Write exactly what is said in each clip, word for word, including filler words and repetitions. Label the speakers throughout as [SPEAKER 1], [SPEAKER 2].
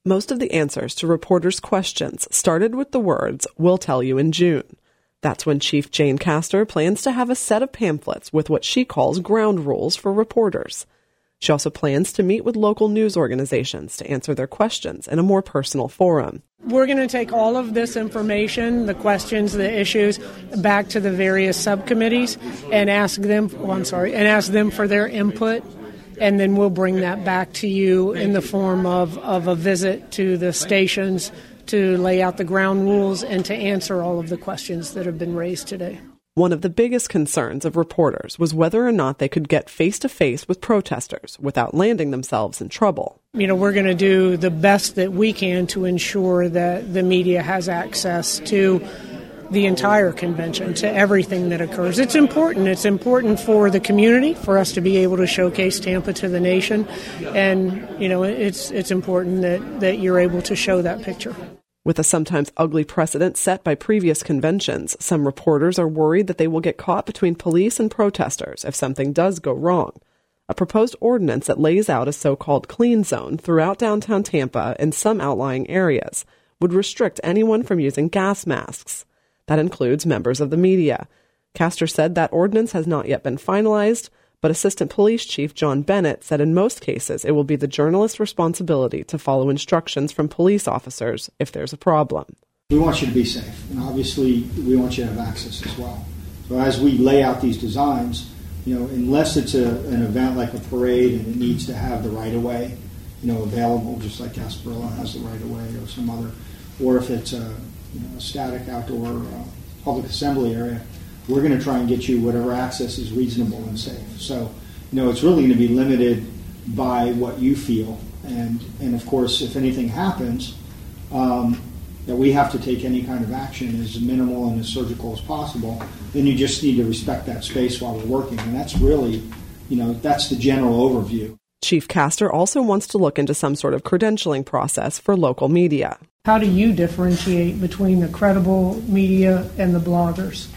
[SPEAKER 1] Most of the answers to reporters' questions started with the words, "We'll tell you in June." That's when Chief Jane Castor plans to have a set of pamphlets with what she calls ground rules for reporters. She also plans to meet with local news organizations to answer their questions in a more personal forum.
[SPEAKER 2] We're going to take all of this information, the questions, the issues, back to the various subcommittees and ask them, oh, I'm sorry, and ask them for their input. And then we'll bring that back to you in the form of, of a visit to the stations to lay out the ground rules and to answer all of the questions that have been raised today.
[SPEAKER 1] One of the biggest concerns of reporters was whether or not they could get face-to-face with protesters without landing themselves in trouble.
[SPEAKER 2] You know, we're going to do the best that we can to ensure that the media has access to the entire convention, to everything that occurs. It's important. It's important for the community, for us to be able to showcase Tampa to the nation. And, you know, it's it's important that, that you're able to show that picture.
[SPEAKER 1] With a sometimes ugly precedent set by previous conventions, some reporters are worried that they will get caught between police and protesters if something does go wrong. A proposed ordinance that lays out a so-called clean zone throughout downtown Tampa and some outlying areas would restrict anyone from using gas masks. That includes members of the media. Castor said that ordinance has not yet been finalized, but Assistant Police Chief John Bennett said in most cases it will be the journalist's responsibility to follow instructions from police officers if there's a problem.
[SPEAKER 3] We want you to be safe, and obviously we want you to have access as well. So as we lay out these designs, you know, unless it's a, an event like a parade and it needs to have the right-of-way, you know, available, just like Gasparilla has the right-of-way or some other, or if it's a, you know, a static outdoor uh, public assembly area, we're going to try and get you whatever access is reasonable and safe. So, you know, it's really going to be limited by what you feel. And, and of course, if anything happens, um, that we have to take any kind of action as minimal and as surgical as possible, then you just need to respect that space while we're working. And that's really, you know, that's the general overview.
[SPEAKER 1] Chief Castor also wants to look into some sort of credentialing process for local media.
[SPEAKER 2] How do you differentiate between the credible media and the bloggers?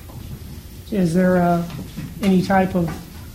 [SPEAKER 2] Is there uh, any type of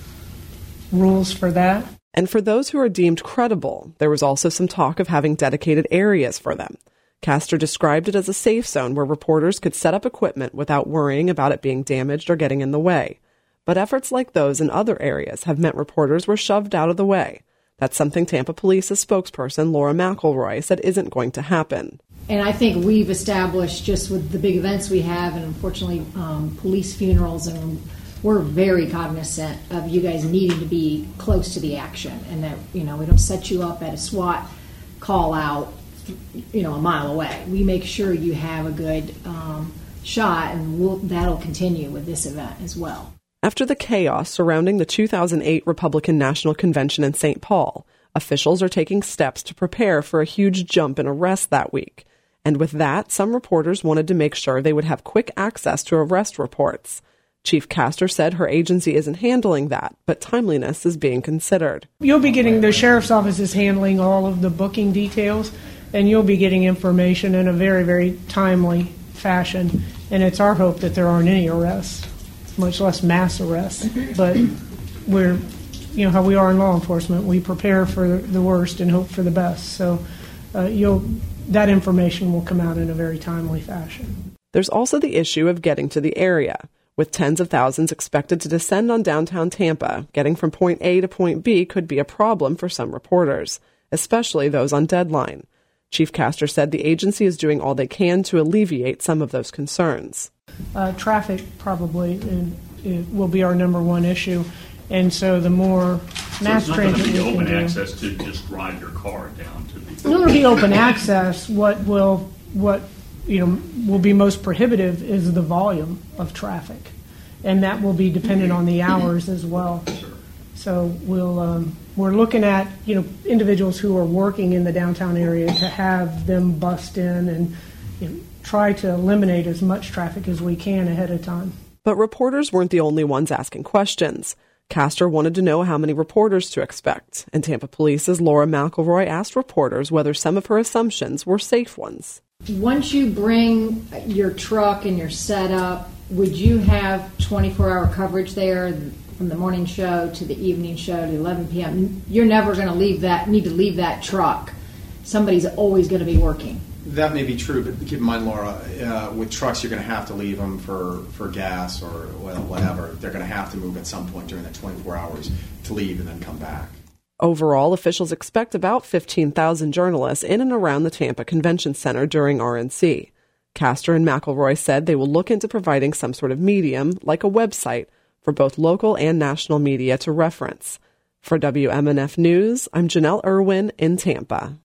[SPEAKER 2] rules for that?
[SPEAKER 1] And for those who are deemed credible, there was also some talk of having dedicated areas for them. Castor described it as a safe zone where reporters could set up equipment without worrying about it being damaged or getting in the way. But efforts like those in other areas have meant reporters were shoved out of the way. That's something Tampa Police's spokesperson, Laura McElroy, said isn't going to happen.
[SPEAKER 4] And I think we've established, just with the big events we have, and unfortunately um, police funerals, and we're very cognizant of you guys needing to be close to the action, and that, you know, we don't set you up at a SWAT call out, you know, a mile away. We make sure you have a good um, shot, and we'll, that'll continue with this event as well.
[SPEAKER 1] After the chaos surrounding the two thousand eight Republican National Convention in Saint Paul, officials are taking steps to prepare for a huge jump in arrests that week. And with that, some reporters wanted to make sure they would have quick access to arrest reports. Chief Castor said her agency isn't handling that, but timeliness is being considered.
[SPEAKER 2] You'll be getting, the sheriff's office is handling all of the booking details, and you'll be getting information in a very, very timely fashion. And it's our hope that there aren't any arrests, much less mass arrests. But we're, you know, how we are in law enforcement, we prepare for the worst and hope for the best. So uh, you'll... that information will come out in a very timely fashion.
[SPEAKER 1] There's also the issue of getting to the area. With tens of thousands expected to descend on downtown Tampa, getting from point A to point B could be a problem for some reporters, especially those on deadline. Chief Castor said the agency is doing all they can to alleviate some of those concerns.
[SPEAKER 2] Uh, traffic probably uh, it will be our number one issue. And so the more
[SPEAKER 5] so
[SPEAKER 2] mass transit we can do...
[SPEAKER 5] it's not going to be open access to just drive your car down to the...
[SPEAKER 2] It'll be open access. What will, what, you know, will be most prohibitive is the volume of traffic. And that will be dependent on the hours as well.
[SPEAKER 5] Sure.
[SPEAKER 2] So we'll, um, we're looking at, you know, individuals who are working in the downtown area to have them bust in and, you know, try to eliminate as much traffic as we can ahead of time.
[SPEAKER 1] But reporters weren't the only ones asking questions. Castor wanted to know how many reporters to expect, and Tampa Police's Laura McElroy asked reporters whether some of her assumptions were safe ones.
[SPEAKER 4] Once you bring your truck and your setup, would you have twenty-four hour coverage there from the morning show to the evening show to eleven p.m.? You're never going to leave that, need to leave that truck somebody's always going to be working.
[SPEAKER 6] That may be true, but keep in mind, Laura, uh, with trucks, you're going to have to leave them for, for gas or well, whatever. They're going to have to move at some point during that twenty-four hours to leave and then come back.
[SPEAKER 1] Overall, officials expect about fifteen thousand journalists in and around the Tampa Convention Center during R N C. Castor and McElroy said they will look into providing some sort of medium, like a website, for both local and national media to reference. For W M N F News, I'm Janelle Irwin in Tampa.